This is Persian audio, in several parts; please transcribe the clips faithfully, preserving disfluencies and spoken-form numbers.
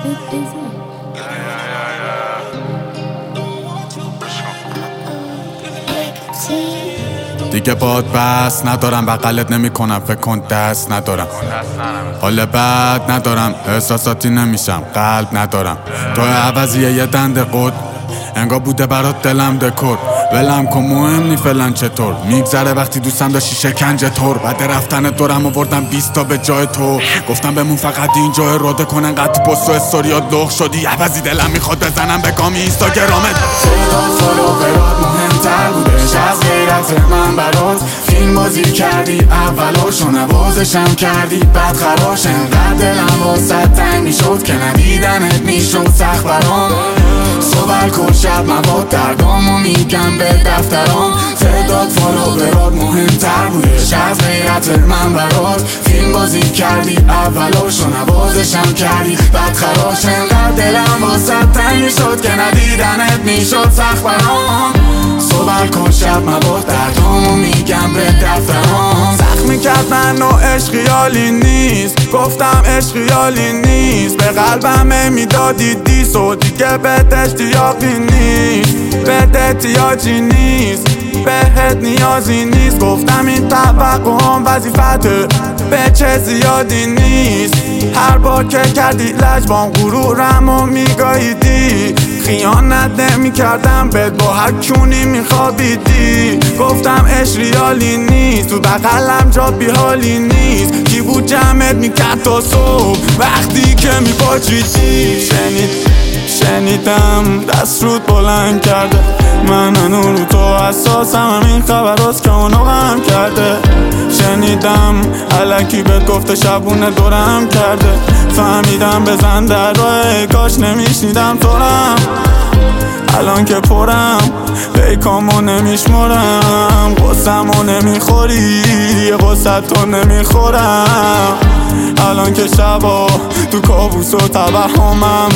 دیگه باد بس ندارم، بغلت نمی کنم، فکر کن دست ندارم، حال بد ندارم، احساساتی نمیشم، قلب ندارم. تو عوضیه یه دنده قد انگار بوده برات دلم دکور. ولم کن مهم نی فلان چطور میگذره وقتی دوستم داشتی شکنجه طور. بعد رفتن دورم آوردم بیست تا به جای تو، گفتم بمون فقط اینجا اراده کنن قد پست و استوریات لغ شدی. عوضی دلم میخواد بزنم به گامی اینستاگرامت. تعداد فالوورات مهمتر بودش از غیرت من برات. فیلم بازی کردی اولاشو نوازشم کردی بعد خراش. انقدر دلم واسه تنگ میشد که ندیدنت میشد سخت برام. صبح کل شب مواد دردامو میگم به دفترام. تعداد فالوورات مهمتر بودش از غیرت من برات. فیلم بازی کردی اولاشو نوازشم کردی بعد خراش. انقدر دلم واسه تنگ میشد که ندیدنت میشد سخت برام. صبح کل شب مواد دردامو میگم به دفترام. زخمی کرد منو عشق خیالی نیست، گفتم عشق خیالی نیست. به قلبم میدادی دیس و دیگه بهت اشتیاقی نیست، بهت احتیاجی نیست، بهت نیازی نیست. گفتم این توقعام وظیفته، به چه زیادی نیست. هر بار که کردی لجبام غرورمو میگاهیدی. خیانت نمی کردم بهت با هر کونی میخوابیدی. گفتم عشق ریالی نیست، تو بغلم جا بیحالی نیست. کی بود جمعت میکرد تا صبح وقتی که میباجیدی. شنید شنیدم دست رود بلند کرده، من هنو رو تو حساسم. همین خبر هست که اونو غم کرده. شنیدم الکی بهت گفته شبونه دورم کرده. فهمیدم بزن در راه کاش نمیشنیدم تورم. الان که پرم پیکامو نمیشمرم. قصمو نمیخوری قصت تو نمیخورم. الان که شبا تو کابوس و توهمم.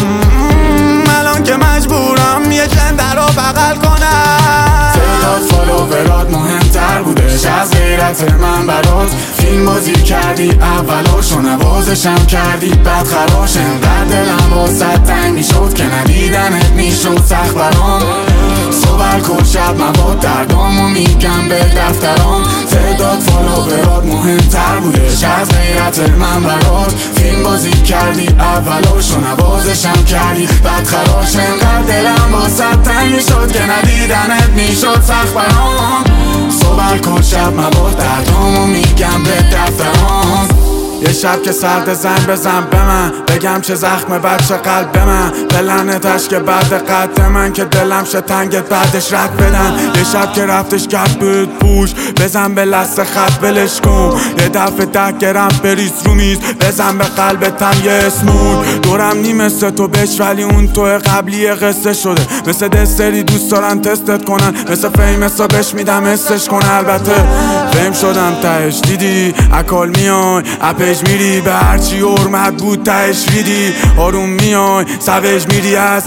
الان که مجبورم یه جنده رو بغل کنم. تعداد فالوورات مهمتر بودش از غیرت من برات. فیلم بازی کردی اولاشو نوازشم کردی بعد خراش. انقدر دلم واسه تنگ میشد که ندیدنت میشد سخت برام. صبح کل شب مواد دردامو میگم به دفترام. تعداد فالوورات مهمتر بودش از غیرت من برات. فیلم بازی کردی اولاشو نوازشم کردی بعد خراش. انقدر دلم واسه تنگ میشد که ندیدنت میشد سخت برام. صبح کل شب مواد دردامو میگم به دفترام. یه شب که سرد زن بزن به من، بگم چه زخم بچه قلب به من. بلنتش که بعد قد من که دلم شه تنگت بعدش رد بدن. یه شب که رفتش کرد بهت پوش، بزن به لست خط بلش کن. یه دفعه ده گرم بریز رو میز، بزن به قلبتم یه اسمون. دورم نی مثل تو بش ولی اون تو قبلی قصه شده. مثل دستری دوست دارن تستت کنن، مثل فیمسا بش میدم حسش کن. البته فیم شدم تهش دیدی اکال میای اپش میری به هرچی حرمت بود تهش ریدی. آروم میای سوش میری از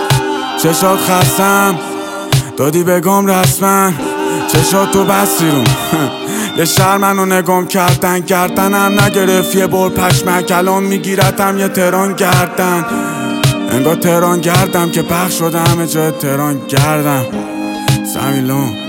چشات خستم دادی بگم رسمن. چشات تو بستی روم یه شهر منو نگام کردن گردنم نگرفت یه بار پشمک. الان میگیرتم یه تهران گردن، انگار تهران گردم که پخش شده همه جای تهران گردم. سمیلون